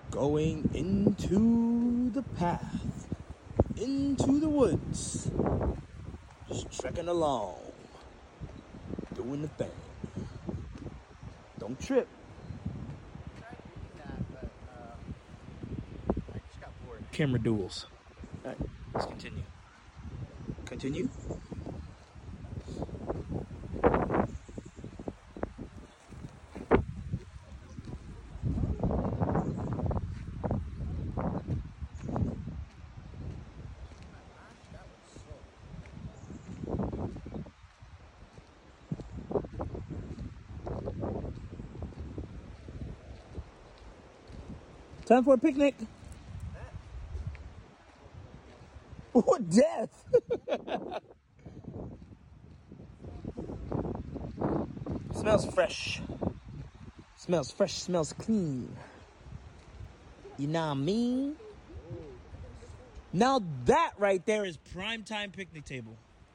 Going into the path, into the woods, just trekking along, doing the thing. Don't trip. Camera duels. All right, let's continue. Continue. Time for a picnic. What death? Smells fresh. Smells fresh, smells clean. You know what I mean? Now that right there is prime time picnic table.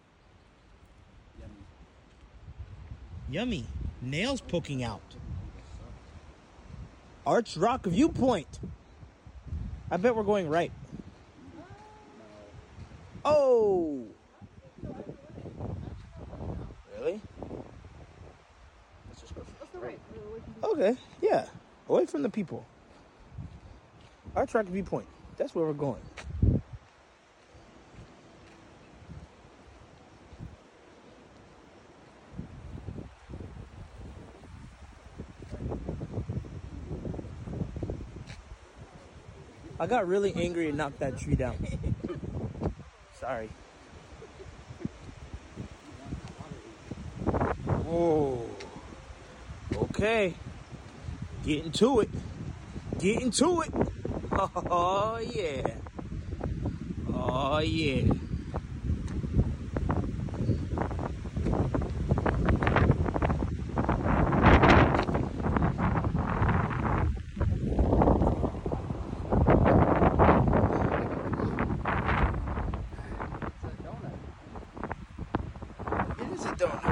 Yummy. Nails poking out. Arch Rock Viewpoint. I bet we're going right. Oh! Really? Let's just go for right. Okay, yeah. Away from the people. Arch Rock Viewpoint. That's where we're going. I got really angry and knocked that tree down. Sorry. Whoa. Okay. Getting to it. Getting to it. Oh, yeah. Oh, yeah. It is a donut.